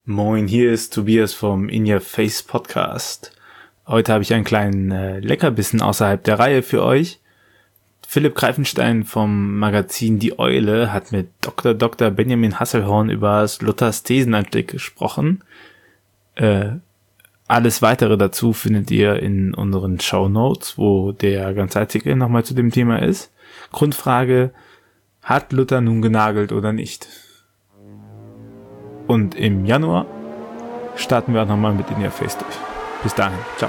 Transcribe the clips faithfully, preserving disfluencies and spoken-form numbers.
Moin, hier ist Tobias vom In Your Face Podcast. Heute habe ich einen kleinen äh, Leckerbissen außerhalb der Reihe für euch. Philipp Greifenstein vom Magazin Die Eule hat mit Doktor Doktor Benjamin Hasselhorn über Luthers Thesenanstieg gesprochen. Äh, alles weitere dazu findet ihr in unseren Shownotes, wo der ganze Artikel nochmal zu dem Thema ist. Grundfrage: Hat Luther nun genagelt oder nicht? Und im Januar starten wir auch nochmal mit In Your Face durch. Bis dahin, ciao.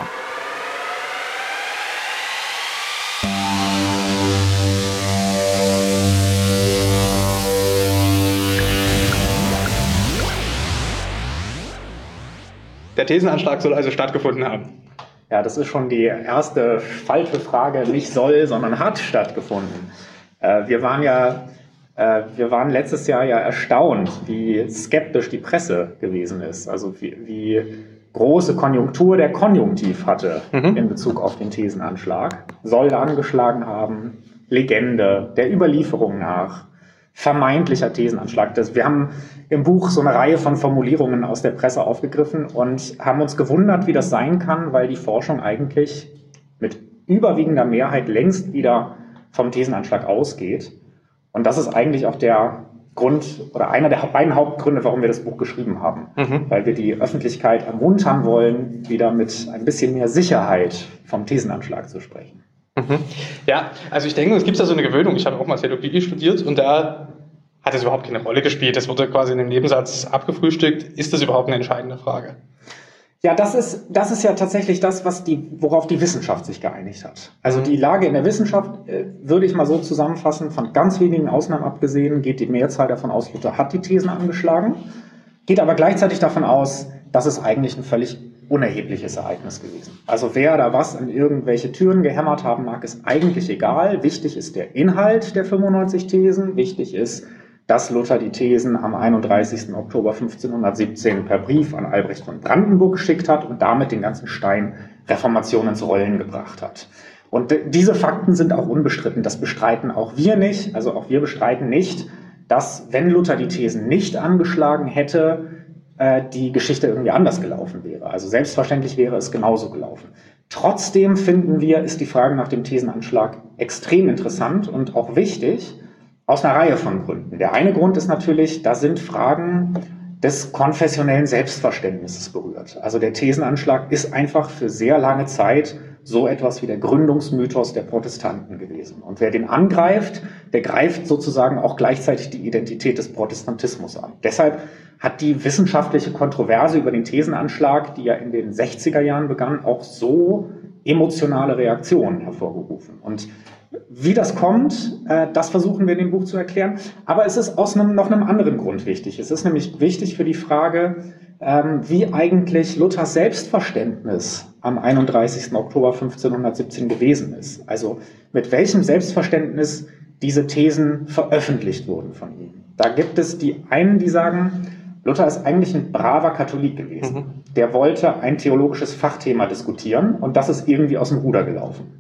Der Thesenanschlag soll also stattgefunden haben. Ja, das ist schon die erste falsche Frage. Nicht soll, sondern hat stattgefunden. Äh, wir waren ja, äh, wir waren letztes Jahr ja erstaunt, wie skeptisch die Presse gewesen ist. Also wie, wie große Konjunktur der Konjunktiv hatte mhm. in Bezug auf den Thesenanschlag. Soll angeschlagen haben, Legende, der Überlieferung nach, vermeintlicher Thesenanschlag. Das, wir haben im Buch so eine Reihe von Formulierungen aus der Presse aufgegriffen und haben uns gewundert, wie das sein kann, weil die Forschung eigentlich mit überwiegender Mehrheit längst wieder vom Thesenanschlag ausgeht. Und das ist eigentlich auch der Grund oder einer der beiden Hauptgründe, warum wir das Buch geschrieben haben. Mhm. Weil wir die Öffentlichkeit ermuntern wollen, wieder mit ein bisschen mehr Sicherheit vom Thesenanschlag zu sprechen. Mhm. Ja, also ich denke, es gibt da so eine Gewöhnung. Ich habe auch mal Theologie studiert und da hat es überhaupt keine Rolle gespielt. Das wurde quasi in dem Nebensatz abgefrühstückt. Ist das überhaupt eine entscheidende Frage? Ja, das ist, das ist ja tatsächlich das, was die, worauf die Wissenschaft sich geeinigt hat. Also die Lage in der Wissenschaft, äh, würde ich mal so zusammenfassen, von ganz wenigen Ausnahmen abgesehen, geht die Mehrzahl davon aus, Luther hat die Thesen angeschlagen, geht aber gleichzeitig davon aus, dass es eigentlich ein völlig unerhebliches Ereignis gewesen. Also wer da was an irgendwelche Türen gehämmert haben mag, ist eigentlich egal. Wichtig ist der Inhalt der fünfundneunzig Thesen. Wichtig ist, dass Luther die Thesen am einunddreißigsten Oktober fünfzehnhundertsiebzehn per Brief an Albrecht von Brandenburg geschickt hat und damit den ganzen Stein Reformation ins Rollen gebracht hat. Und diese Fakten sind auch unbestritten. Das bestreiten auch wir nicht. Also auch wir bestreiten nicht, dass, wenn Luther die Thesen nicht angeschlagen hätte, die Geschichte irgendwie anders gelaufen wäre. Also selbstverständlich wäre es genauso gelaufen. Trotzdem finden wir, ist die Frage nach dem Thesenanschlag extrem interessant und auch wichtig, aus einer Reihe von Gründen. Der eine Grund ist natürlich, da sind Fragen des konfessionellen Selbstverständnisses berührt. Also der Thesenanschlag ist einfach für sehr lange Zeit so etwas wie der Gründungsmythos der Protestanten gewesen. Und wer den angreift, der greift sozusagen auch gleichzeitig die Identität des Protestantismus an. Deshalb hat die wissenschaftliche Kontroverse über den Thesenanschlag, die ja in den sechziger Jahren begann, auch so emotionale Reaktionen hervorgerufen. Und wie das kommt, äh, das versuchen wir in dem Buch zu erklären. Aber es ist aus einem, noch einem anderen Grund wichtig. Es ist nämlich wichtig für die Frage, ähm, wie eigentlich Luthers Selbstverständnis am einunddreißigsten Oktober fünfzehnhundertsiebzehn gewesen ist. Also mit welchem Selbstverständnis diese Thesen veröffentlicht wurden von ihm. Da gibt es die einen, die sagen, Luther ist eigentlich ein braver Katholik gewesen. Mhm. Der wollte ein theologisches Fachthema diskutieren und das ist irgendwie aus dem Ruder gelaufen.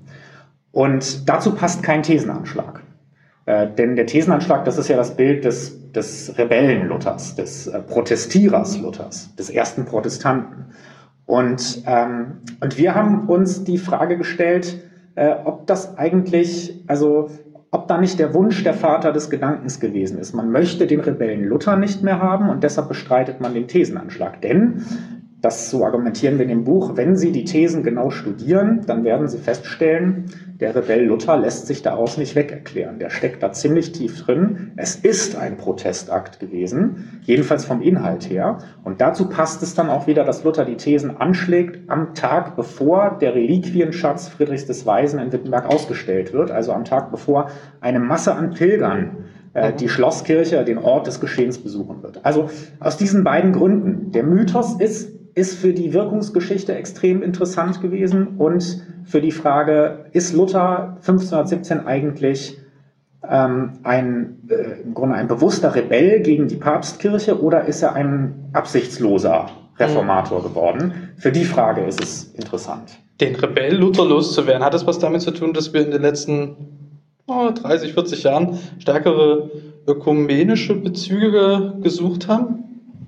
Und dazu passt kein Thesenanschlag. Äh, denn der Thesenanschlag, das ist ja das Bild des, des Rebellen Luthers, des äh, Protestierers Luthers, des ersten Protestanten. Und, ähm, und wir haben uns die Frage gestellt, äh, ob das eigentlich, also ob da nicht der Wunsch der Vater des Gedankens gewesen ist. Man möchte den Rebellen Luther nicht mehr haben und deshalb bestreitet man den Thesenanschlag. Denn, das so argumentieren wir in dem Buch, wenn Sie die Thesen genau studieren, dann werden Sie feststellen, der Rebell Luther lässt sich daraus nicht wegerklären. Der steckt da ziemlich tief drin. Es ist ein Protestakt gewesen, jedenfalls vom Inhalt her. Und dazu passt es dann auch wieder, dass Luther die Thesen anschlägt am Tag, bevor der Reliquienschatz Friedrichs des Weisen in Wittenberg ausgestellt wird, also am Tag, bevor eine Masse an Pilgern äh, die Schlosskirche, den Ort des Geschehens besuchen wird. Also aus diesen beiden Gründen. Der Mythos ist ist für die Wirkungsgeschichte extrem interessant gewesen und für die Frage, ist Luther fünfzehnhundertsiebzehn eigentlich ähm, ein, äh, im Grunde ein bewusster Rebell gegen die Papstkirche oder ist er ein absichtsloser Reformator geworden? Für die Frage ist es interessant. Den Rebell Luther loszuwerden, hat das was damit zu tun, dass wir in den letzten oh, dreißig, vierzig Jahren stärkere ökumenische Bezüge gesucht haben?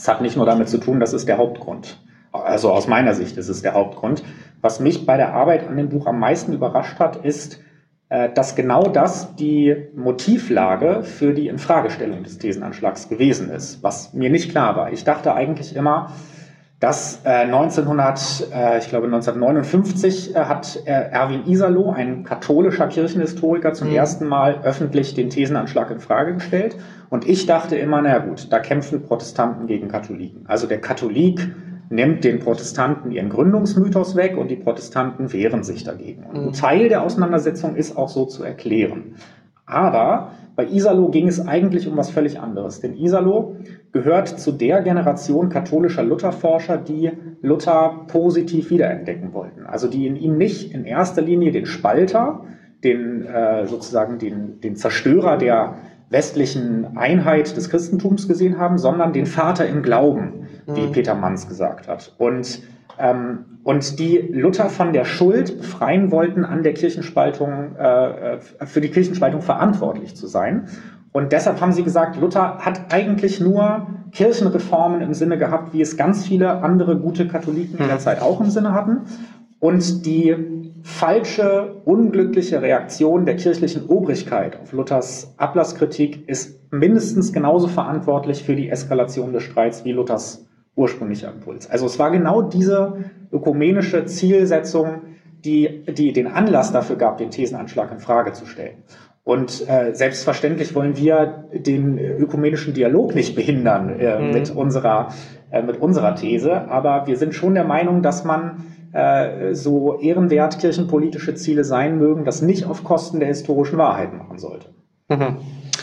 Es hat nicht nur damit zu tun, das ist der Hauptgrund. Also aus meiner Sicht ist es der Hauptgrund. Was mich bei der Arbeit an dem Buch am meisten überrascht hat, ist, dass genau das die Motivlage für die Infragestellung des Thesenanschlags gewesen ist, was mir nicht klar war. Ich dachte eigentlich immer, dass äh, neunzehnhundert, äh, ich glaube neunzehnhundertneunundfünfzig äh, hat äh, Erwin Isarloh, ein katholischer Kirchenhistoriker, zum mhm. ersten Mal öffentlich den Thesenanschlag in Frage gestellt. Und ich dachte immer, na gut, da kämpfen Protestanten gegen Katholiken. Also der Katholik nimmt den Protestanten ihren Gründungsmythos weg und die Protestanten wehren sich dagegen. Und ein Teil der Auseinandersetzung ist auch so zu erklären. Aber bei Isarloh ging es eigentlich um was völlig anderes. Denn Isarloh gehört zu der Generation katholischer Lutherforscher, die Luther positiv wiederentdecken wollten. Also die in ihm nicht in erster Linie den Spalter, den äh, sozusagen den, den Zerstörer der westlichen Einheit des Christentums gesehen haben, sondern den Vater im Glauben, wie mhm. Peter Manz gesagt hat. Und, ähm, und die Luther von der Schuld befreien wollten, an der Kirchenspaltung, äh, für die Kirchenspaltung verantwortlich zu sein. Und deshalb haben sie gesagt, Luther hat eigentlich nur Kirchenreformen im Sinne gehabt, wie es ganz viele andere gute Katholiken in der Zeit auch im Sinne hatten. Und die falsche, unglückliche Reaktion der kirchlichen Obrigkeit auf Luthers Ablasskritik ist mindestens genauso verantwortlich für die Eskalation des Streits wie Luthers ursprünglicher Impuls. Also es war genau diese ökumenische Zielsetzung, die, die den Anlass dafür gab, den Thesenanschlag in Frage zu stellen. Und äh, selbstverständlich wollen wir den ökumenischen Dialog nicht behindern äh, mhm. mit unserer, äh, mit unserer These, aber wir sind schon der Meinung, dass man äh, so ehrenwert kirchenpolitische Ziele sein mögen, das nicht auf Kosten der historischen Wahrheit machen sollte. Mhm.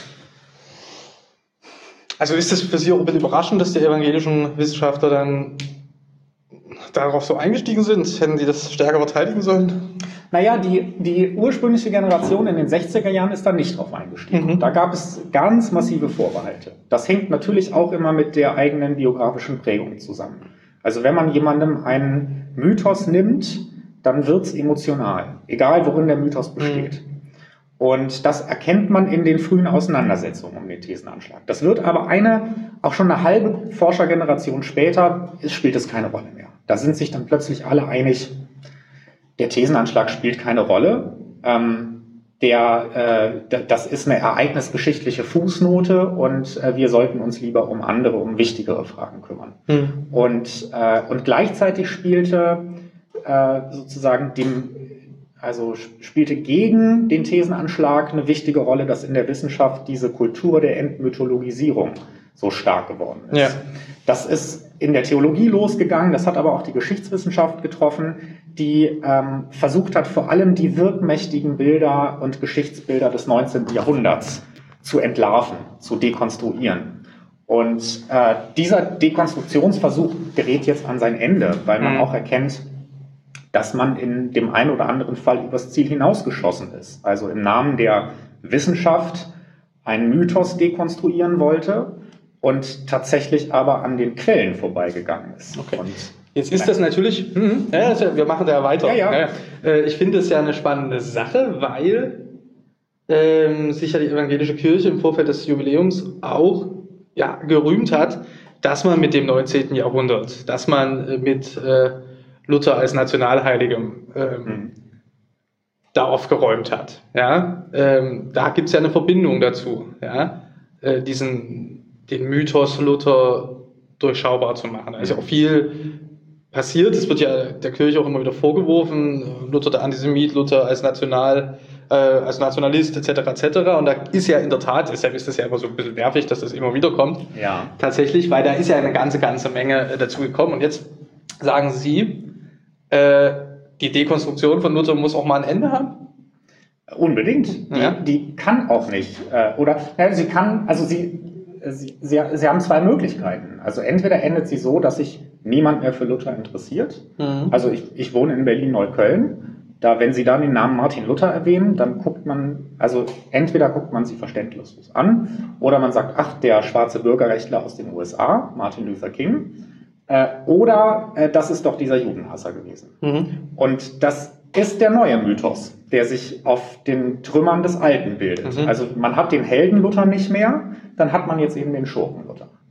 Also ist es für Sie auch ein bisschen überraschend, dass die evangelischen Wissenschaftler dann darauf so eingestiegen sind? Hätten Sie das stärker verteidigen sollen? Naja, die, die ursprüngliche Generation in den sechziger Jahren ist da nicht drauf eingestiegen. Mhm. Da gab es ganz massive Vorbehalte. Das hängt natürlich auch immer mit der eigenen biografischen Prägung zusammen. Also wenn man jemandem einen Mythos nimmt, dann wird's emotional, egal worin der Mythos besteht. Mhm. Und das erkennt man in den frühen Auseinandersetzungen um den Thesenanschlag. Das wird aber eine, auch schon eine halbe Forschergeneration später, spielt es keine Rolle mehr. Da sind sich dann plötzlich alle einig, der Thesenanschlag spielt keine Rolle. Ähm, der, äh, das ist eine ereignisgeschichtliche Fußnote und äh, wir sollten uns lieber um andere, um wichtigere Fragen kümmern. Mhm. Und, äh, und gleichzeitig spielte äh, sozusagen dem Also spielte gegen den Thesenanschlag eine wichtige Rolle, dass in der Wissenschaft diese Kultur der Entmythologisierung so stark geworden ist. Ja. Das ist in der Theologie losgegangen, das hat aber auch die Geschichtswissenschaft getroffen, die ähm, versucht hat, vor allem die wirkmächtigen Bilder und Geschichtsbilder des neunzehnten Jahrhunderts zu entlarven, zu dekonstruieren. Und äh, dieser Dekonstruktionsversuch gerät jetzt an sein Ende, weil man mhm. auch erkennt, dass man in dem einen oder anderen Fall übers Ziel hinausgeschossen ist. Also im Namen der Wissenschaft einen Mythos dekonstruieren wollte und tatsächlich aber an den Quellen vorbeigegangen ist. Okay. Und jetzt ist das natürlich, hm, ja, also wir machen da weiter. Ja, ja. Ja, ich finde es ja eine spannende Sache, weil ähm, sich ja die evangelische Kirche im Vorfeld des Jubiläums auch ja, gerühmt hat, dass man mit dem neunzehnten Jahrhundert, dass man mit äh, Luther als Nationalheiligem ähm, mhm. da aufgeräumt hat. Ja? Ähm, da gibt es ja eine Verbindung dazu, ja? äh, diesen, den Mythos Luther durchschaubar zu machen. Da ist ja auch viel passiert, es wird ja der Kirche auch immer wieder vorgeworfen, Luther der Antisemit, Luther als National, äh, als Nationalist et cetera et cetera. Und da ist ja in der Tat, deshalb ist das ja immer so ein bisschen nervig, dass das immer wieder kommt, ja. tatsächlich, weil da ist ja eine ganze, ganze Menge äh, dazu gekommen. Und jetzt sagen Sie, äh, die Dekonstruktion von Luther muss auch mal ein Ende haben? Unbedingt. Die, ja. die kann auch nicht. Äh, oder ja, sie kann, also sie, sie, sie, sie haben zwei Möglichkeiten. Also entweder endet sie so, dass sich niemand mehr für Luther interessiert. Mhm. Also ich, ich wohne in Berlin-Neukölln. Da, wenn Sie dann den Namen Martin Luther erwähnen, dann guckt man, also entweder guckt man sie verständnislos an oder man sagt, ach, der schwarze Bürgerrechtler aus den U S A, Martin Luther King, äh, oder äh, das ist doch dieser Judenhasser gewesen. Mhm. Und das ist der neue Mythos, der sich auf den Trümmern des Alten bildet. Mhm. Also man hat den Helden Luther nicht mehr, dann hat man jetzt eben den Schurken Luther.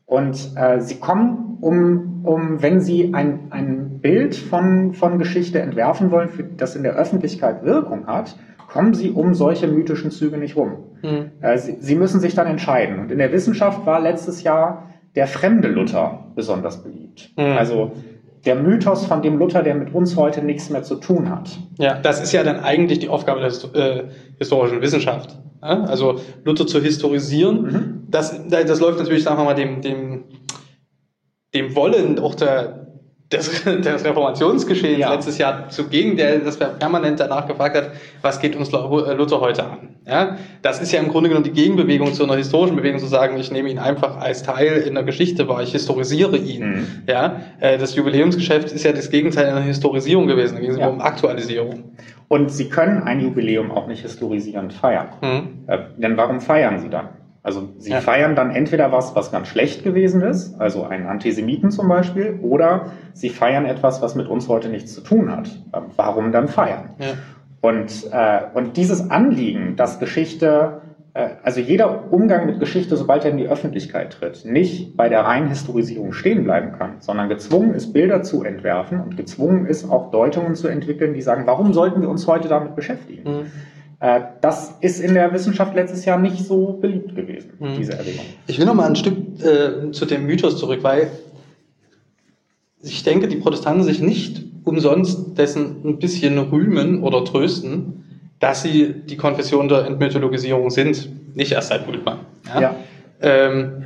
Und äh, sie kommen, um, um wenn sie ein, ein Bild von, von Geschichte entwerfen wollen, für das in der Öffentlichkeit Wirkung hat, kommen sie um solche mythischen Züge nicht rum. Mhm. Äh, sie, sie müssen sich dann entscheiden. Und in der Wissenschaft war letztes Jahr der fremde Luther besonders beliebt. Mhm. Also der Mythos von dem Luther, der mit uns heute nichts mehr zu tun hat. Ja, das ist ja dann eigentlich die Aufgabe der äh, historischen Wissenschaft. Ja? Also Luther zu historisieren, mhm. das, das läuft natürlich, sagen wir mal, dem, dem, dem Wollen auch der, des, des Reformationsgeschehens ja. letztes Jahr zugegen, der das permanent danach gefragt hat, was geht uns Luther heute an? Ja? Das ist ja im Grunde genommen die Gegenbewegung zu einer historischen Bewegung, zu sagen, ich nehme ihn einfach als Teil in der Geschichte wahr, ich historisiere ihn. Mhm. Ja? Das Jubiläumsgeschäft ist ja das Gegenteil einer Historisierung gewesen, da ging es ja. um Aktualisierung. Und Sie können ein Jubiläum auch nicht historisierend feiern. Mhm. Äh, denn warum feiern Sie dann? Also Sie ja. feiern dann entweder was, was ganz schlecht gewesen ist, also einen Antisemiten zum Beispiel, oder Sie feiern etwas, was mit uns heute nichts zu tun hat. Ähm, warum dann feiern? Ja. Und, äh, und dieses Anliegen, dass Geschichte, äh, also jeder Umgang mit Geschichte, sobald er in die Öffentlichkeit tritt, nicht bei der reinen Historisierung stehen bleiben kann, sondern gezwungen ist, Bilder zu entwerfen und gezwungen ist, auch Deutungen zu entwickeln, die sagen, warum sollten wir uns heute damit beschäftigen? Mhm. Äh, das ist in der Wissenschaft letztes Jahr nicht so beliebt gewesen, mhm. diese Erwägung. Ich will noch mal ein Stück äh, zu dem Mythos zurück, weil ich denke, die Protestanten sich nicht umsonst dessen ein bisschen rühmen oder trösten, dass sie die Konfession der Entmythologisierung sind. Nicht erst seit Bultmann. Ja? Ja. Ähm,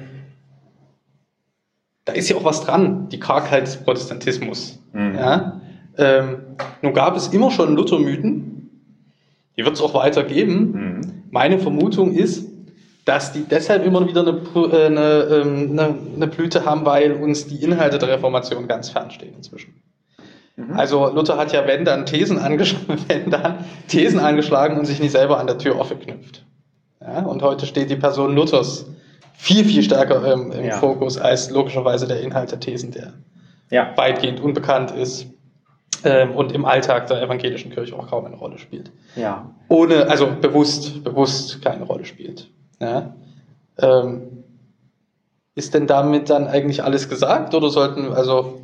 da ist ja auch was dran, die Kargheit des Protestantismus. Mhm. Ja? Ähm, nun gab es immer schon Luthermythen, die wird es auch weiter geben. Mhm. Meine Vermutung ist, dass die deshalb immer wieder eine, eine, eine, eine Blüte haben, weil uns die Inhalte der Reformation ganz fernstehen inzwischen. Mhm. Also Luther hat ja wenn dann Thesen angeschlagen, wenn dann Thesen angeschlagen und sich nicht selber an der Tür aufgeknüpft. Ja, und heute steht die Person Luthers viel, viel stärker ähm, im ja. Fokus als logischerweise der Inhalt der Thesen, der ja. weitgehend unbekannt ist. Ähm, und im Alltag der evangelischen Kirche auch kaum eine Rolle spielt. Ja. Ohne, also bewusst, bewusst keine Rolle spielt. Ja. Ähm, ist denn damit dann eigentlich alles gesagt oder sollten, also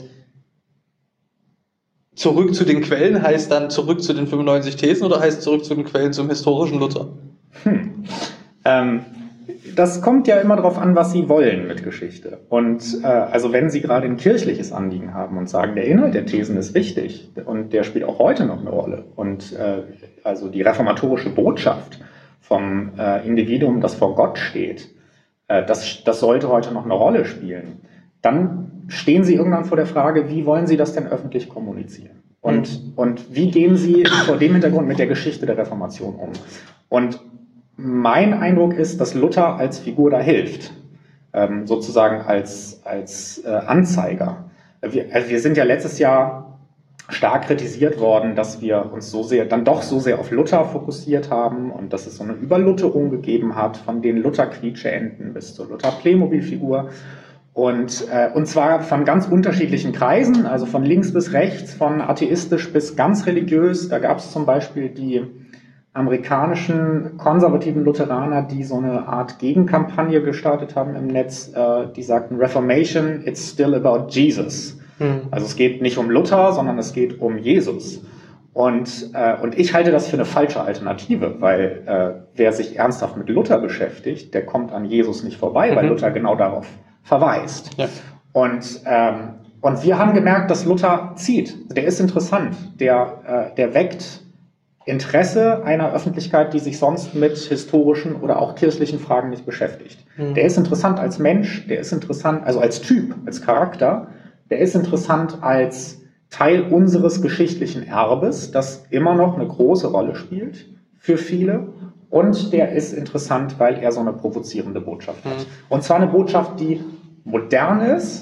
zurück zu den Quellen heißt dann zurück zu den fünfundneunzig Thesen oder heißt zurück zu den Quellen zum historischen Luther? Hm. Ähm. Das kommt ja immer darauf an, was Sie wollen mit Geschichte. Und äh, also wenn Sie gerade ein kirchliches Anliegen haben und sagen, der Inhalt der Thesen ist wichtig und der spielt auch heute noch eine Rolle und äh, also die reformatorische Botschaft vom äh, Individuum, das vor Gott steht, äh, das, das sollte heute noch eine Rolle spielen, dann stehen Sie irgendwann vor der Frage, wie wollen Sie das denn öffentlich kommunizieren? Und, mhm. und wie gehen Sie vor dem Hintergrund mit der Geschichte der Reformation um? Und mein Eindruck ist, dass Luther als Figur da hilft, ähm, sozusagen als, als äh, Anzeiger. Wir, also wir sind ja letztes Jahr stark kritisiert worden, dass wir uns so sehr, dann doch so sehr auf Luther fokussiert haben und dass es so eine Überlutherung gegeben hat, von den Luther-Quietscheenten bis zur Luther-Playmobil-Figur. Und, äh, und zwar von ganz unterschiedlichen Kreisen, also von links bis rechts, von atheistisch bis ganz religiös. Da gab es zum Beispiel die amerikanischen konservativen Lutheraner, die so eine Art Gegenkampagne gestartet haben im Netz, äh, die sagten, Reformation, it's still about Jesus. Hm. Also es geht nicht um Luther, sondern es geht um Jesus. Und, äh, und ich halte das für eine falsche Alternative, weil äh, wer sich ernsthaft mit Luther beschäftigt, der kommt an Jesus nicht vorbei, mhm. weil Luther genau darauf verweist. Ja. Und, ähm, und wir haben gemerkt, dass Luther zieht. Der ist interessant, der, äh, der weckt Interesse einer Öffentlichkeit, die sich sonst mit historischen oder auch kirchlichen Fragen nicht beschäftigt. Mhm. Der ist interessant als Mensch, der ist interessant, also als Typ, als Charakter, der ist interessant als Teil unseres geschichtlichen Erbes, das immer noch eine große Rolle spielt für viele. Und der ist interessant, weil er so eine provozierende Botschaft hat. Mhm. Und zwar eine Botschaft, die modern ist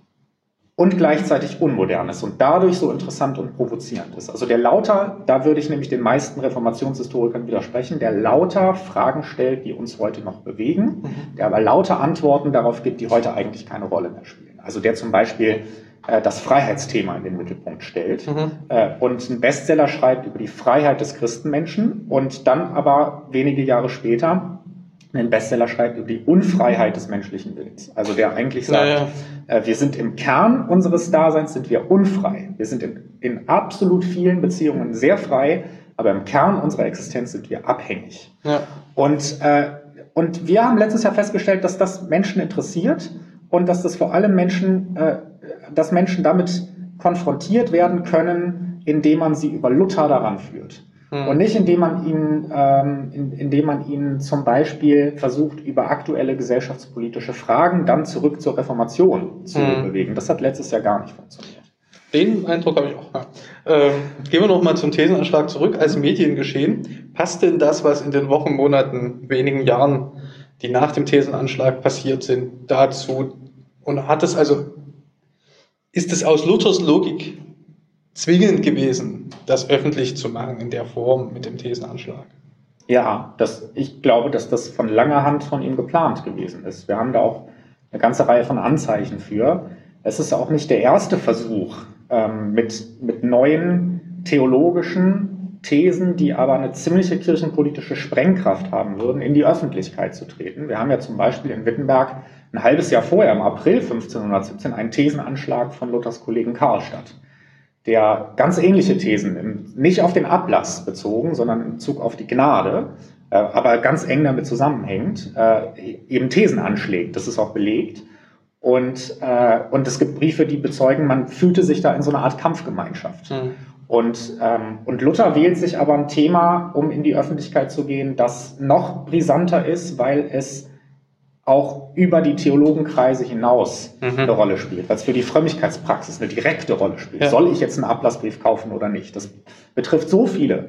und gleichzeitig unmodern ist und dadurch so interessant und provozierend ist. Also der Lauter, da würde ich nämlich den meisten Reformationshistorikern widersprechen, der lauter Fragen stellt, die uns heute noch bewegen, mhm. der aber lauter Antworten darauf gibt, die heute eigentlich keine Rolle mehr spielen. Also der zum Beispiel äh, das Freiheitsthema in den Mittelpunkt stellt mhm. äh, und einen Bestseller schreibt über die Freiheit des Christenmenschen und dann aber wenige Jahre später einen Bestseller schreibt über die Unfreiheit des menschlichen Willens. Also der eigentlich sagt, ja, ja. Äh, wir sind im Kern unseres Daseins sind wir unfrei. Wir sind in, in absolut vielen Beziehungen sehr frei, aber im Kern unserer Existenz sind wir abhängig. Ja. Und, äh, und wir haben letztes Jahr festgestellt, dass das Menschen interessiert und dass das vor allem Menschen, äh, dass Menschen damit konfrontiert werden können, indem man sie über Luther daran führt. Und nicht, indem man ihn, ähm, in, indem man ihn zum Beispiel versucht, über aktuelle gesellschaftspolitische Fragen dann zurück zur Reformation zu mhm. bewegen. Das hat letztes Jahr gar nicht funktioniert. Den Eindruck habe ich auch. Ja. Ähm, gehen wir nochmal zum Thesenanschlag zurück. Als Mediengeschehen, passt denn das, was in den Wochen, Monaten, wenigen Jahren, die nach dem Thesenanschlag passiert sind, dazu? Und hat es also, ist es aus Luthers Logik zwingend gewesen, das öffentlich zu machen in der Form mit dem Thesenanschlag? Ja, das, ich glaube, dass das von langer Hand von ihm geplant gewesen ist. Wir haben da auch eine ganze Reihe von Anzeichen für. Es ist auch nicht der erste Versuch, ähm, mit, mit neuen theologischen Thesen, die aber eine ziemliche kirchenpolitische Sprengkraft haben würden, in die Öffentlichkeit zu treten. Wir haben ja zum Beispiel in Wittenberg ein halbes Jahr vorher, im April fünfzehnhundertsiebzehn, einen Thesenanschlag von Luthers Kollegen Karlstadt, der ganz ähnliche Thesen, nicht auf den Ablass bezogen, sondern in Bezug auf die Gnade, äh, aber ganz eng damit zusammenhängt, äh, eben Thesen anschlägt. Das ist auch belegt. Und, äh, und es gibt Briefe, die bezeugen, man fühlte sich da in so einer Art Kampfgemeinschaft. Mhm. Und, ähm, und Luther wählt sich aber ein Thema, um in die Öffentlichkeit zu gehen, das noch brisanter ist, weil es auch über die Theologenkreise hinaus mhm. eine Rolle spielt, weil es für die Frömmigkeitspraxis eine direkte Rolle spielt. Ja. Soll ich jetzt einen Ablassbrief kaufen oder nicht? Das betrifft so viele.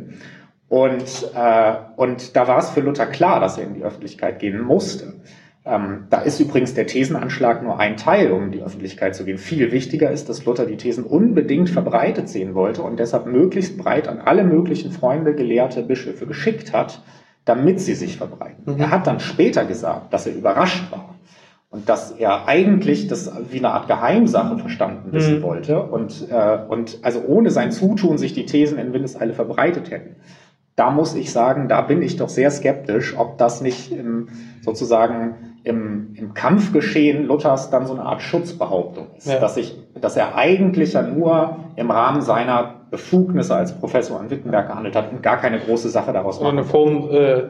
Und, äh, und da war es für Luther klar, dass er in die Öffentlichkeit gehen musste. Ähm, da ist übrigens der Thesenanschlag nur ein Teil, um in die Öffentlichkeit zu gehen. Viel wichtiger ist, dass Luther die Thesen unbedingt verbreitet sehen wollte und deshalb möglichst breit an alle möglichen Freunde, Gelehrte, Bischöfe geschickt hat, damit sie sich verbreiten. Mhm. Er hat dann später gesagt, dass er überrascht war und dass er eigentlich das wie eine Art Geheimsache verstanden wissen mhm. wollte und, äh, und also ohne sein Zutun sich die Thesen in Windeseile verbreitet hätten. Da muss ich sagen, da bin ich doch sehr skeptisch, ob das nicht im, sozusagen im, im Kampfgeschehen Luthers dann so eine Art Schutzbehauptung ist, ja. dass, ich, dass er eigentlich ja nur im Rahmen seiner Befugnisse als Professor an Wittenberg gehandelt hat und gar keine große Sache daraus macht. Eine Form äh,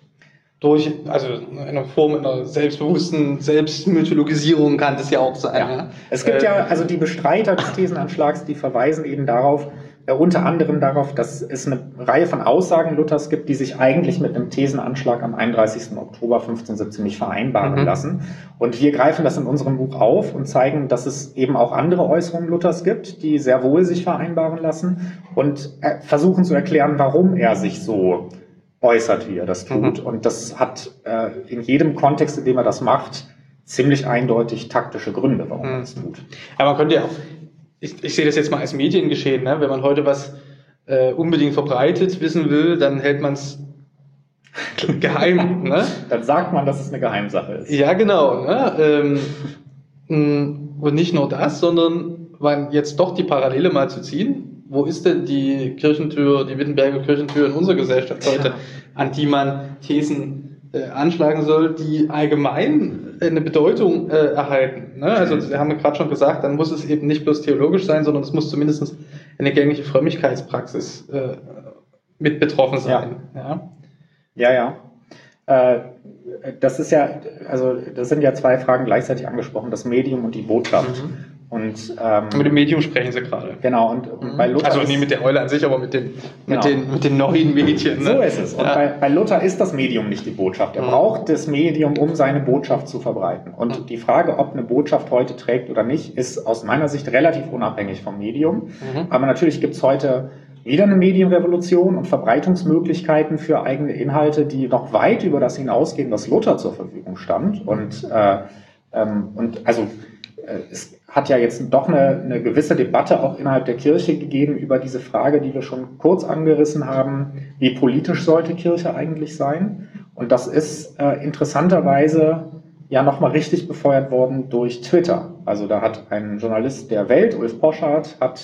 durch, also eine Form einer selbstbewussten Selbstmythologisierung kann das ja auch sein. Ja. Ja. Es gibt äh, ja, also die Bestreiter des Thesenanschlags, die verweisen eben darauf, äh, unter anderem darauf, dass es eine Reihe von Aussagen Luthers gibt, die sich eigentlich mit einem Thesenanschlag am einunddreißigsten Oktober fünfzehnhundertsiebzehn nicht vereinbaren mhm. lassen. Und wir greifen das in unserem Buch auf und zeigen, dass es eben auch andere Äußerungen Luthers gibt, die sehr wohl sich vereinbaren lassen und äh, versuchen zu erklären, warum er sich so äußert, wie er das tut. Mhm. Und das hat äh, in jedem Kontext, in dem er das macht, ziemlich eindeutig taktische Gründe, warum mhm. er das tut. Aber man könnte ja auch, ich, ich sehe das jetzt mal als Mediengeschehen, ne? Wenn man heute was äh, unbedingt verbreitet wissen will, dann hält man es geheim. Ne? Dann sagt man, dass es eine Geheimsache ist. Ja, genau. Ne? Ähm, und nicht nur das, sondern weil jetzt doch die Parallele mal zu ziehen. Wo ist denn die Kirchentür, die Wittenberger Kirchentür in unserer Gesellschaft heute, ja. an die man Thesen äh, anschlagen soll, die allgemein eine Bedeutung äh, erhalten? Ne? Also Sie haben ja gerade schon gesagt, dann muss es eben nicht bloß theologisch sein, sondern es muss zumindest eine gängige Frömmigkeitspraxis äh, mit betroffen sein. Ja, ja. ja. ja. Äh, das ist ja, also das sind ja zwei Fragen gleichzeitig angesprochen, das Medium und die Botschaft. Mhm. Und, ähm, mit dem Medium sprechen Sie gerade. Genau. Und, und bei Luther also nicht mit der Eule an sich, aber mit den, genau. mit den, mit den neuen Medien. Ne? So ist es. Und ja. bei, bei Luther ist das Medium nicht die Botschaft. Er mhm. braucht das Medium, um seine Botschaft zu verbreiten. Und mhm. die Frage, ob eine Botschaft heute trägt oder nicht, ist aus meiner Sicht relativ unabhängig vom Medium. Mhm. Aber natürlich gibt es heute wieder eine Medienrevolution und Verbreitungsmöglichkeiten für eigene Inhalte, die noch weit über das hinausgehen, was Luther zur Verfügung stand. Und, äh, ähm, und also äh, es hat ja jetzt doch eine, eine gewisse Debatte auch innerhalb der Kirche gegeben über diese Frage, die wir schon kurz angerissen haben, wie politisch sollte Kirche eigentlich sein? Und das ist äh, interessanterweise ja nochmal richtig befeuert worden durch Twitter. Also da hat ein Journalist der Welt, Ulf Poschardt, hat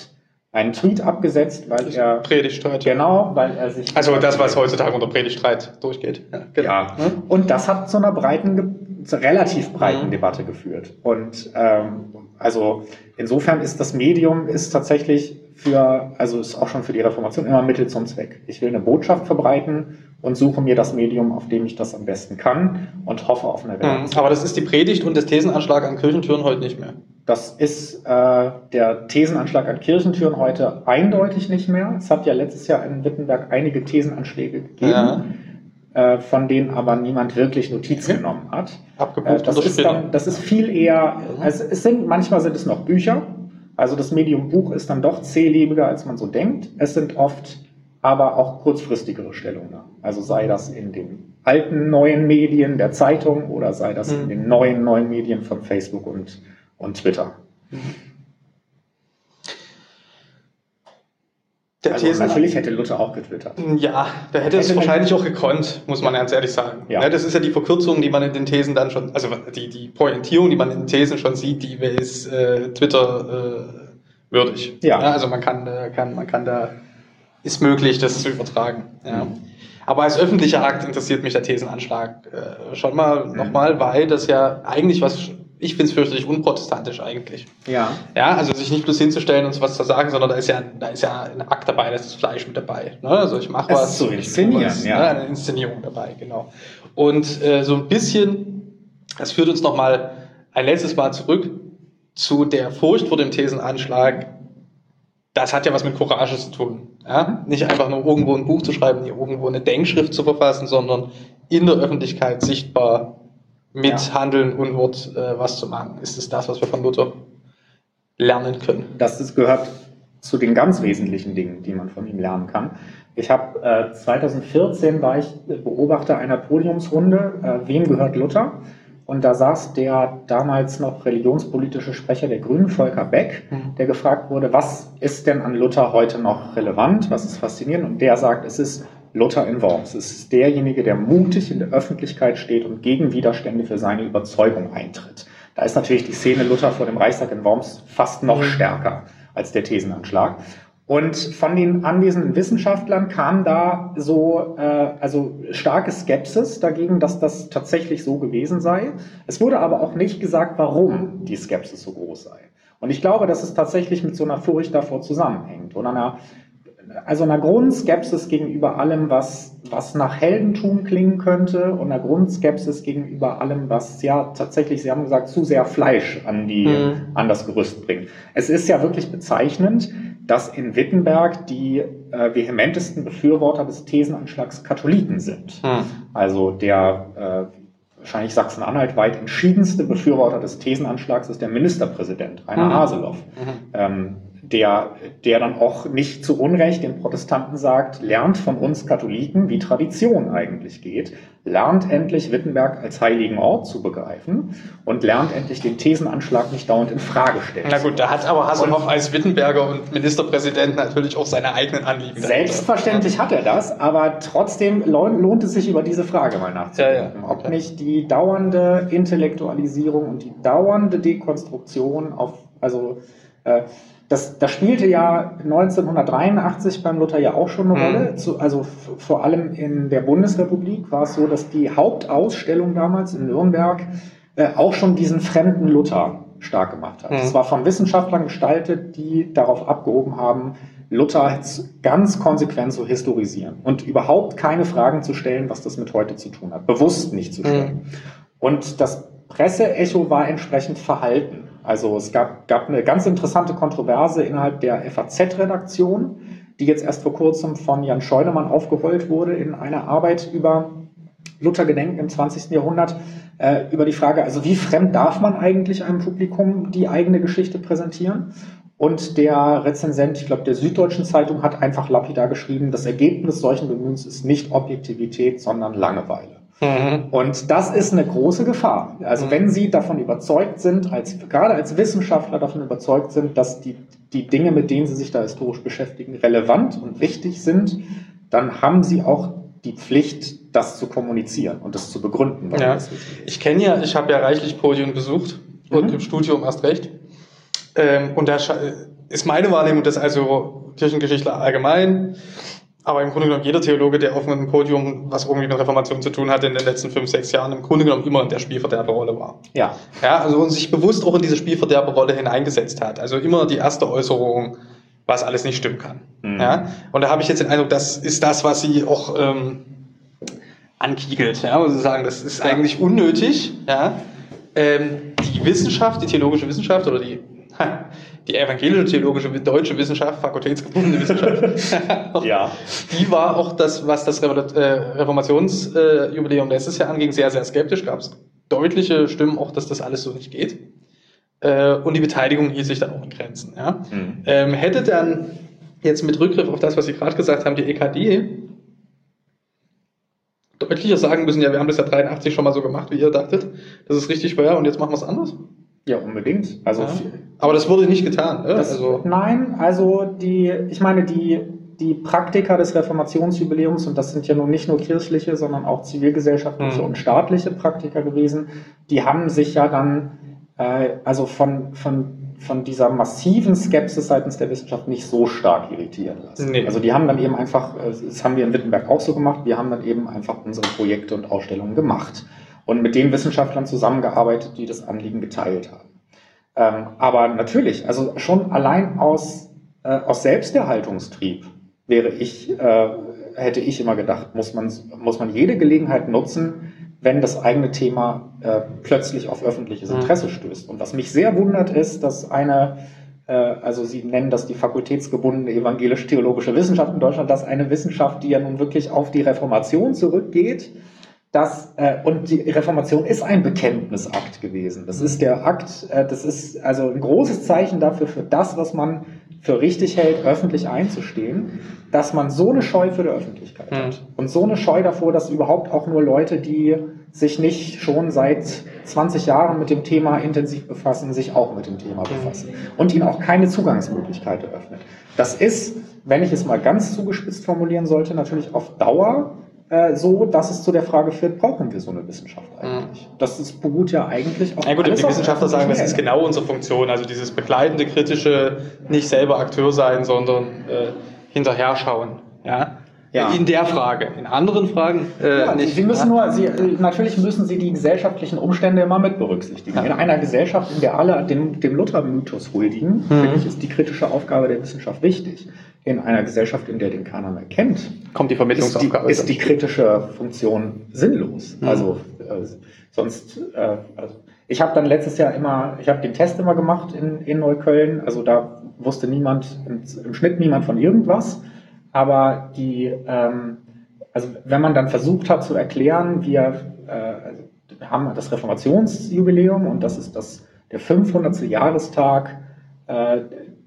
einen Tweet abgesetzt, weil er... Predigtstreit. Genau, weil er sich... Also das, was heutzutage unter Predigtstreit durchgeht. Ja, genau. Ja. Und das hat zu einer breiten, zu einer relativ breiten mhm. Debatte geführt. Und ähm, also insofern ist das Medium ist tatsächlich für, also ist auch schon für die Reformation immer Mittel zum Zweck. Ich will eine Botschaft verbreiten und suche mir das Medium, auf dem ich das am besten kann und hoffe auf eine Reaktion. Mhm. Aber das ist die Predigt und das Thesenanschlag an Kirchentüren heute nicht mehr. Das ist äh, der Thesenanschlag an Kirchentüren heute eindeutig nicht mehr. Es hat ja letztes Jahr in Wittenberg einige Thesenanschläge gegeben, ja. äh, von denen aber niemand wirklich Notiz okay. genommen hat. Äh, das, ist dann, das ist viel eher, also es sind, manchmal sind es noch Bücher, also das Medium Buch ist dann doch zählebiger, als man so denkt. Es sind oft aber auch kurzfristigere Stellungnahmen. Also sei das in den alten neuen Medien der Zeitung oder sei das mhm. in den neuen neuen Medien von Facebook und und Twitter. Der also Thesen natürlich hätte Luther auch getwittert. Ja, der hätte, hätte es wahrscheinlich auch gekonnt, muss man ganz ehrlich sagen. Ja. Ja, das ist ja die Verkürzung, die man in den Thesen dann schon, also die, die Pointierung, die man in den Thesen schon sieht, die ist äh, Twitter äh, würdig. Ja. Ja, also man kann, äh, kann, man kann da, ist möglich, das zu übertragen. Ja. Mhm. Aber als öffentlicher Akt interessiert mich der Thesenanschlag äh, schon mal mhm. nochmal, weil das ja eigentlich was... Ich finde es fürchterlich unprotestantisch eigentlich. Ja. Ja, also sich nicht bloß hinzustellen und was zu sagen, sondern da ist ja, da ist ja ein Akt dabei, da ist das Fleisch mit dabei. Ne? Also ich mache was. So inszenieren, was, ja. Ne? Eine Inszenierung dabei, genau. Und äh, so ein bisschen, das führt uns nochmal ein letztes Mal zurück zu der Furcht vor dem Thesenanschlag. Das hat ja was mit Courage zu tun. Ja? Nicht einfach nur irgendwo ein Buch zu schreiben, nicht irgendwo eine Denkschrift zu verfassen, sondern in der Öffentlichkeit sichtbar mit ja. Handeln und Wort äh, was zu machen. Ist es das, was wir von Luther lernen können? Das ist, gehört zu den ganz wesentlichen Dingen, die man von ihm lernen kann. Ich habe äh, zwanzig vierzehn war ich Beobachter einer Podiumsrunde, äh, wem gehört Luther? Und da saß der damals noch religionspolitische Sprecher der Grünen, Volker Beck, mhm. der gefragt wurde, was ist denn an Luther heute noch relevant, was ist faszinierend? Und der sagt, es ist Luther in Worms. Es ist derjenige, der mutig in der Öffentlichkeit steht und gegen Widerstände für seine Überzeugung eintritt. Da ist natürlich die Szene Luther vor dem Reichstag in Worms fast noch stärker als der Thesenanschlag. Und von den anwesenden Wissenschaftlern kam da so äh, also starke Skepsis dagegen, dass das tatsächlich so gewesen sei. Es wurde aber auch nicht gesagt, warum die Skepsis so groß sei. Und ich glaube, dass es tatsächlich mit so einer Furcht davor zusammenhängt oder einer Also einer Grundskepsis gegenüber allem, was, was nach Heldentum klingen könnte und einer Grundskepsis gegenüber allem, was ja tatsächlich, Sie haben gesagt, zu sehr Fleisch an, die, mhm. an das Gerüst bringt. Es ist ja wirklich bezeichnend, dass in Wittenberg die äh, vehementesten Befürworter des Thesenanschlags Katholiken sind. Mhm. Also der äh, wahrscheinlich Sachsen-Anhalt weit entschiedenste Befürworter des Thesenanschlags ist der Ministerpräsident, Rainer mhm. Haseloff. Mhm. Ähm, Der, der dann auch nicht zu Unrecht den Protestanten sagt, lernt von uns Katholiken, wie Tradition eigentlich geht, lernt endlich Wittenberg als heiligen Ort zu begreifen und lernt endlich den Thesenanschlag nicht dauernd in Frage stellen. Na gut, da hat aber Haseloff als Wittenberger und Ministerpräsident natürlich auch seine eigenen Anliegen. Selbstverständlich dahinter. Hat er das, aber trotzdem lohnt es sich, über diese Frage mal nachzudenken. Ja, ja. Okay. Ob nicht die dauernde Intellektualisierung und die dauernde Dekonstruktion auf, also äh, Das, das spielte ja neunzehnhundertdreiundachtzig beim Luther ja auch schon eine Rolle. Mhm. Zu, also f- vor allem in der Bundesrepublik war es so, dass die Hauptausstellung damals in Nürnberg äh, auch schon diesen fremden Luther stark gemacht hat. Es mhm. war von Wissenschaftlern gestaltet, die darauf abgehoben haben, Luther ganz konsequent zu historisieren und überhaupt keine Fragen zu stellen, was das mit heute zu tun hat. Bewusst nicht zu stellen. Mhm. Und das Presseecho war entsprechend verhalten. Also es gab, gab eine ganz interessante Kontroverse innerhalb der F A Z-Redaktion, die jetzt erst vor kurzem von Jan Scheunemann aufgerollt wurde in einer Arbeit über Luthergedenken im zwanzigsten Jahrhundert, äh, über die Frage, also wie fremd darf man eigentlich einem Publikum die eigene Geschichte präsentieren? Und der Rezensent, ich glaube der Süddeutschen Zeitung, hat einfach lapidar geschrieben, das Ergebnis solchen Bemühens ist nicht Objektivität, sondern Langeweile. Mhm. Und das ist eine große Gefahr. Also mhm. wenn Sie davon überzeugt sind, als, gerade als Wissenschaftler davon überzeugt sind, dass die, die Dinge, mit denen Sie sich da historisch beschäftigen, relevant und wichtig sind, dann haben Sie auch die Pflicht, das zu kommunizieren und das zu begründen. Ja. Das ich kenne ja, ich habe ja reichlich Podien besucht und mhm. im Studium erst recht. Ähm, und da ist meine Wahrnehmung, dass also Kirchengeschichtler allgemein, aber im Grunde genommen jeder Theologe, der auf einem Podium, was irgendwie mit Reformation zu tun hatte, in den letzten fünf, sechs Jahren, im Grunde genommen immer in der Spielverderberrolle war. Ja. Ja, also und sich bewusst auch in diese Spielverderberrolle hineingesetzt hat. Also immer die erste Äußerung, was alles nicht stimmen kann. Mhm. Ja, und da habe ich jetzt den Eindruck, das ist das, was sie auch ähm, ankiegelt. Ja, muss ich sagen, das ist eigentlich unnötig. Ja, ähm, die Wissenschaft, die theologische Wissenschaft oder die die evangelische theologische deutsche Wissenschaft, fakultätsgebundene Wissenschaft, ja. Die war auch das, was das Reformationsjubiläum letztes Jahr anging, sehr, sehr skeptisch. Gab es deutliche Stimmen auch, dass das alles so nicht geht. Und die Beteiligung hielt sich dann auch in Grenzen. Ja. Mhm. Ähm, hätte dann jetzt mit Rückgriff auf das, was Sie gerade gesagt haben, die E K D deutlicher sagen müssen, ja, wir haben das ja dreiundachtzig schon mal so gemacht, wie ihr dachtet, das ist richtig schwer und jetzt machen wir es anders? Ja, unbedingt. Also, ja. Aber das wurde nicht getan. Ne? Das, also nein, also die, ich meine, die, die Praktiker des Reformationsjubiläums, und das sind ja nun nicht nur kirchliche, sondern auch zivilgesellschaftliche mhm. und staatliche Praktiker gewesen, die haben sich ja dann äh, also von, von, von dieser massiven Skepsis seitens der Wissenschaft nicht so stark irritieren lassen. Nee. Also die haben dann eben einfach, das haben wir in Wittenberg auch so gemacht, wir haben dann eben einfach unsere Projekte und Ausstellungen gemacht. Und mit den Wissenschaftlern zusammengearbeitet, die das Anliegen geteilt haben. Ähm, aber natürlich, also schon allein aus, äh, aus Selbsterhaltungstrieb wäre ich, äh, hätte ich immer gedacht, muss man, muss man jede Gelegenheit nutzen, wenn das eigene Thema äh, plötzlich auf öffentliches Interesse stößt. Und was mich sehr wundert ist, dass eine, äh, also Sie nennen das die fakultätsgebundene evangelisch-theologische Wissenschaft in Deutschland, dass eine Wissenschaft, die ja nun wirklich auf die Reformation zurückgeht, Das, äh, und die Reformation ist ein Bekenntnisakt gewesen. Das ist der Akt, äh, das ist also ein großes Zeichen dafür, für das, was man für richtig hält, öffentlich einzustehen, dass man so eine Scheu für die Öffentlichkeit hat. Mhm. Und so eine Scheu davor, dass überhaupt auch nur Leute, die sich nicht schon seit zwanzig Jahren mit dem Thema intensiv befassen, sich auch mit dem Thema befassen. Und ihnen auch keine Zugangsmöglichkeit eröffnet. Das ist, wenn ich es mal ganz zugespitzt formulieren sollte, natürlich auf Dauer so, dass es zu der Frage führt, brauchen wir so eine Wissenschaft eigentlich? Mhm. Das ist, beruht ja eigentlich auf... Ja gut, die Wissenschaftler sagen, das ist genau unsere Funktion, also dieses begleitende, kritische, nicht selber Akteur sein, sondern äh, hinterher schauen. Ja? Ja. In der Frage. In anderen Fragen äh, ja, nicht. Sie müssen nur, Sie, natürlich müssen Sie die gesellschaftlichen Umstände immer mit berücksichtigen. Ja. In einer Gesellschaft, in der alle dem, dem Luther-Mythos huldigen, mhm. finde ich, ist die kritische Aufgabe der Wissenschaft wichtig. In einer Gesellschaft, in der den keiner mehr kennt, kommt die Vermittlungsaufgabe. Ist die, ist die kritische Funktion sinnlos. Mhm. Also äh, sonst, äh, also ich habe dann letztes Jahr immer, ich habe den Test immer gemacht in, in Neukölln. Also da wusste niemand, im, im Schnitt niemand von irgendwas. Aber die, ähm, also wenn man dann versucht hat zu erklären, wir, äh, also wir haben das Reformationsjubiläum und das ist das der fünfhundertste Jahrestag äh,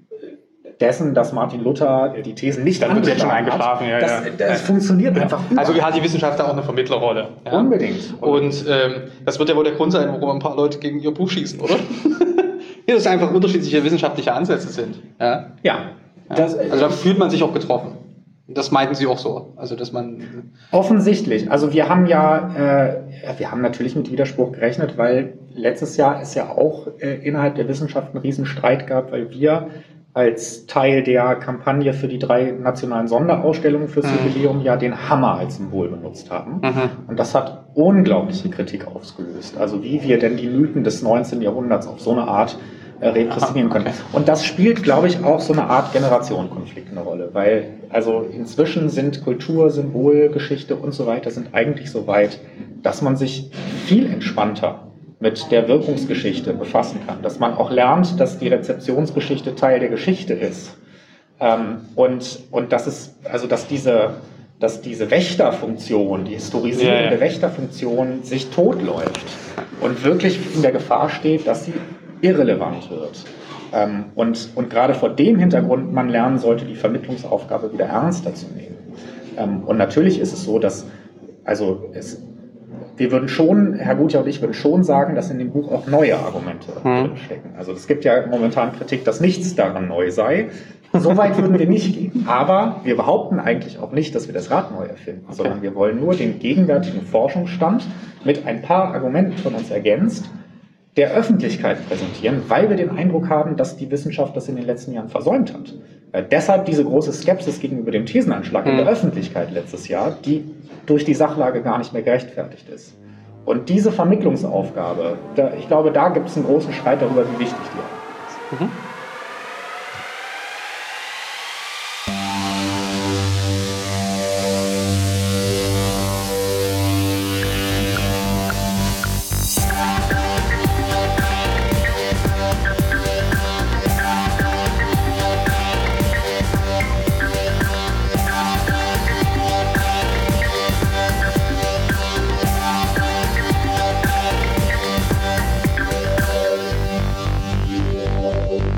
dessen, dass Martin Luther die Thesen nicht dann wird jetzt schon eingeschlafen. Ja, das, ja. das ja. funktioniert ja. einfach. Also hat die Wissenschaft da auch eine Vermittlerrolle. Ja? Unbedingt. Und ähm, das wird ja wohl der Grund sein, warum ein paar Leute gegen ihr Buch schießen, oder? Dass es einfach unterschiedliche wissenschaftliche Ansätze sind. Ja. ja. ja. Das, also da fühlt man sich auch getroffen. Das meinten Sie auch so, also dass man offensichtlich. Also wir haben ja, äh, wir haben natürlich mit Widerspruch gerechnet, weil letztes Jahr es ja auch äh, innerhalb der Wissenschaft einen Riesenstreit gab, weil wir als Teil der Kampagne für die drei nationalen Sonderausstellungen fürs mhm. Jubiläum ja den Hammer als Symbol benutzt haben. Mhm. Und das hat unglaubliche Kritik ausgelöst. Also wie wir denn die Mythen des neunzehnten Jahrhunderts auf so eine Art repressieren können. Okay. Und das spielt, glaube ich, auch so eine Art Generationenkonflikt eine Rolle, weil also inzwischen sind Kultur, Symbol, Geschichte und so weiter sind eigentlich so weit, dass man sich viel entspannter mit der Wirkungsgeschichte befassen kann, dass man auch lernt, dass die Rezeptionsgeschichte Teil der Geschichte ist ähm, und und dass es also dass diese dass diese Wächterfunktion, die historisierende ja, ja. Wächterfunktion sich totläuft und wirklich in der Gefahr steht, dass sie irrelevant wird. Ähm, und, und gerade vor dem Hintergrund man lernen sollte, die Vermittlungsaufgabe wieder ernster zu nehmen. Ähm, und natürlich ist es so, dass, also es, wir würden schon, Herr Gutjahr und ich würden schon sagen, dass in dem Buch auch neue Argumente hm. drinstecken. Also es gibt ja momentan Kritik, dass nichts daran neu sei. So weit würden wir nicht gehen. Aber wir behaupten eigentlich auch nicht, dass wir das Rad neu erfinden, okay. sondern wir wollen nur den gegenwärtigen Forschungsstand mit ein paar Argumenten von uns ergänzt, der Öffentlichkeit präsentieren, weil wir den Eindruck haben, dass die Wissenschaft das in den letzten Jahren versäumt hat. Äh, deshalb diese große Skepsis gegenüber dem Thesenanschlag mhm. in der Öffentlichkeit letztes Jahr, die durch die Sachlage gar nicht mehr gerechtfertigt ist. Und diese Vermittlungsaufgabe, da, ich glaube, da gibt es einen großen Streit darüber, wie wichtig die ist. Mhm.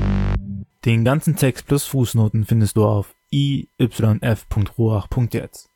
Den ganzen Text plus Fußnoten findest du auf i y f punkt ruach punkt jetzt.